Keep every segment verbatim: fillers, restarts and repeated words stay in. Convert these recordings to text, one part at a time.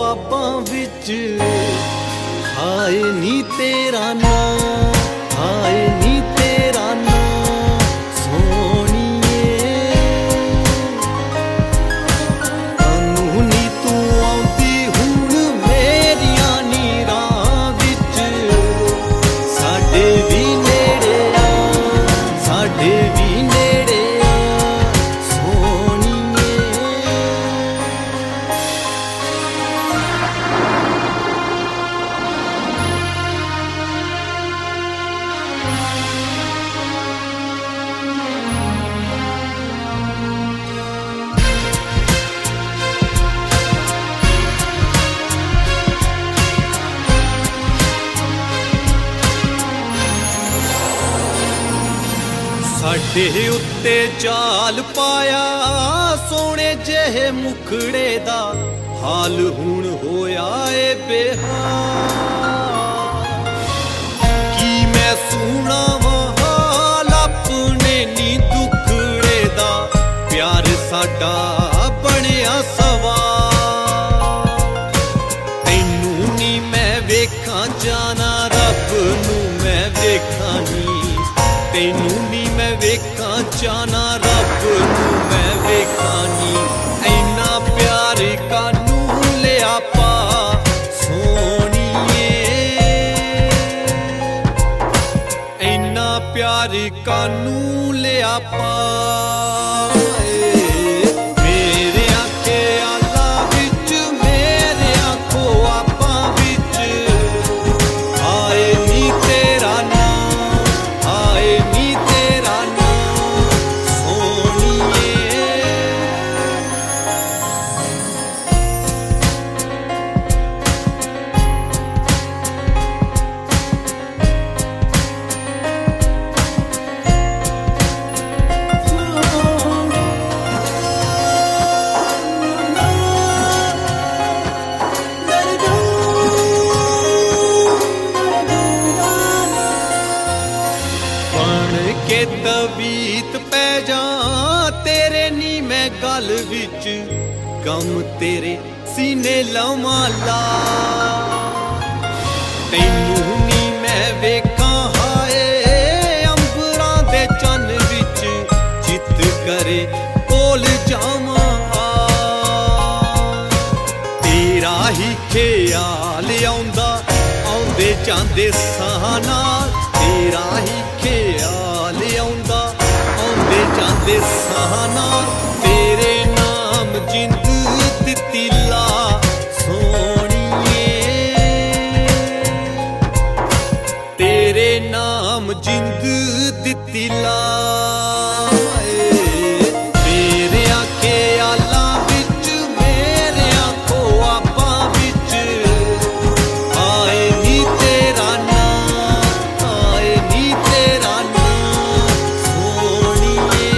ख्वाबां विच हाय नी तेरा नाम, हाय नी तेरा नाम सोहणीए। कानू नी तू आउंदी हुण मेरियां नीरां विच, साडे वी नेड़े आ, साडे वी नेड़े आ सोहणीए। साडे उत्ते जाल पाया सोहणे जेहे मुखड़े दा, हाल हुण होया ए बेहाल। की मैं सुणावां हाल अपने नी दुखड़े दा, प्यार साडा बणिया सवाल। तैनू नी मैं वेखां जाना रब नू मैं वेखां नी, तैनू नी मैं वेखां जाना रब नू मैं वेखां नी। ऐना प्यार कानू लिया पा सोहणीए, ऐना प्यार कानू लिया पा। मेरे आखे आला विच मेरे आखो आपा विच हाय नी तेरा नाम, हाय नी तेरा नाम सोहणीए। बन के तबीत पै जा तेरे नी मैं गल विच, गम तेरे सीने लवां ला। तैनू नी मैं वेखां हाय अंबरां दे चन्न विच, जित करे कोल जावां आ। तेरा ही ख्याल आउंदा आउंदे जांदे साह नाल, तेरा ही ख्याल आउंदा आउंदे जांदे साह नाल। तेरे नाम जिंद दित्ती ला सोहणीए, तेरे नाम जिंद दित्ती ला। मेरे आखे आला विच मेरे आखो आपा विच हाय नी तेरा नाम, हाय नी तेरा नाम सोहणीए।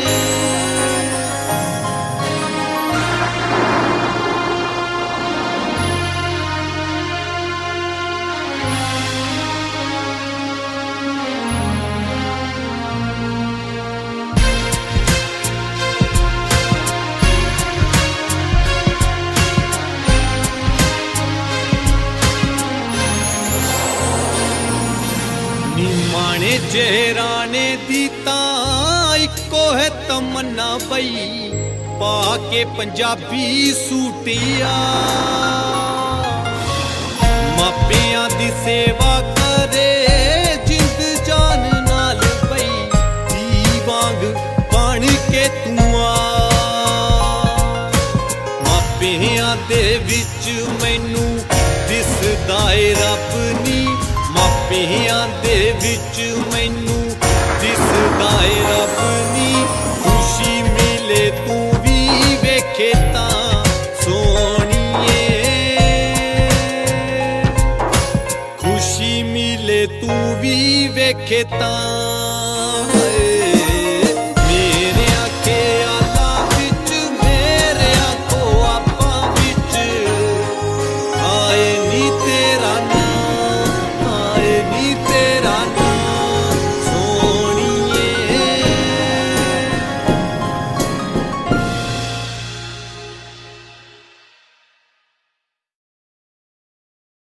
नी माणे चेहराने दी तां इक्को है तमन्ना बई, पाके पंजाबी सूटिया मापियां दी सेवा करे जिंद जान नाल बई। धी वांग बन के तू आ मापियां दे विच मैनू दिसदा ए रब नी, मापियां दे विच मैनू दिसदा ए रब नी। खुशी मिले तू भी वेखे तां सोहणीए, खुशी मिले तू भी वेखे तां।